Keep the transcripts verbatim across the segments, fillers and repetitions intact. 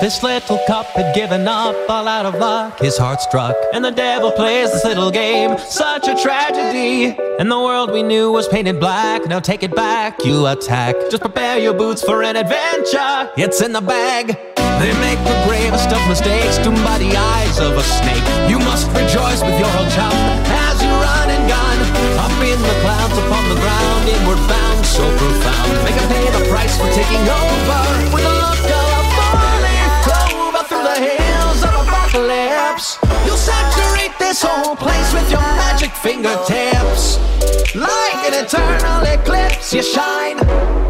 This little cup had given up, all out of luck, his heart struck. And the devil plays this little game, such a tragedy. And the world we knew was painted black, now take it back, you attack. Just prepare your boots for an adventure, it's in the bag. They make the gravest of mistakes, doomed by the eyes of a snake. You must rejoice with your old chum as you run and gun. Up in the clouds, upon the ground, inward bound, so profound. Make them pay the price for taking over with a look of falling clover through the hills of apocalypse. You'll saturate this whole place with your magic fingertips. Like an eternal eclipse, you shine.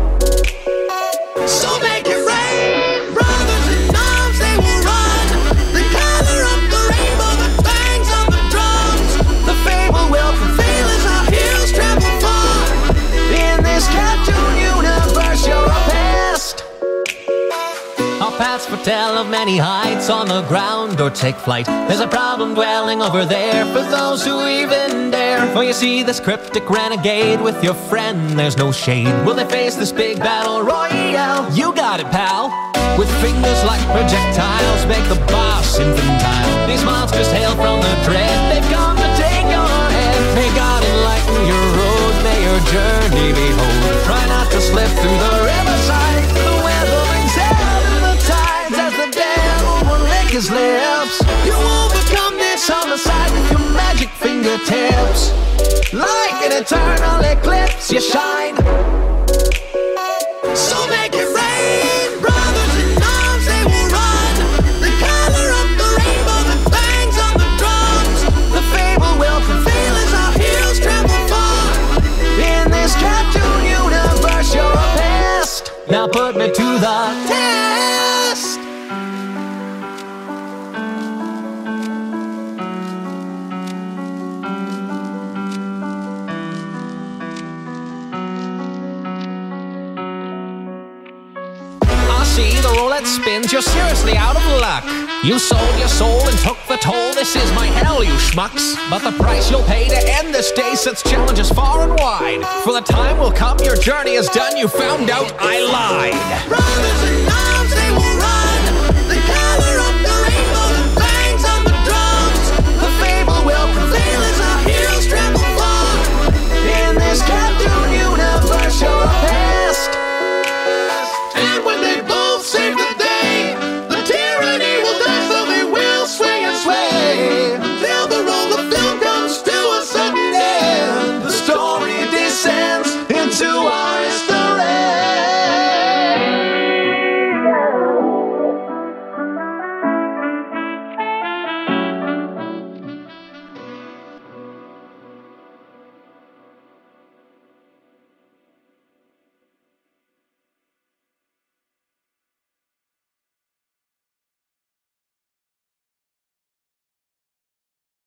So make it rain, brothers in arms, they will run. The color of the rainbow, the bangs of the drums. The fable will fulfill as our heroes travel far. In this cartoon universe, you're a pest. Our paths foretell of many heights on the ground or take flight. There's a problem dwelling over there for those who even dare. For you see this cryptic renegade with your friend, there's no shade. Will they face this big battle royale? You got it, pal. With fingers like projectiles, make the boss infantile. These monsters hail from the dread, they've come to take your head. May God enlighten your road, may your journey be whole. Try not to slip through the riverside. The weather brings hell to the tides as the devil will lick his lips. You overcome this on the side with your magic fingertips. Like an eternal eclipse, you shine. So make it rain, brothers in arms, they will run. The color of the rainbow, the bangs of the drums. The fable will fulfill as our heroes travel far. In this cartoon universe, you're a pest. Now put me to the test. See, the roulette spins, you're seriously out of luck. You sold your soul and took the toll, this is my hell, you schmucks. But the price you'll pay to end this day sets challenges far and wide. For the time will come, your journey is done, you found out I lied. Brothers and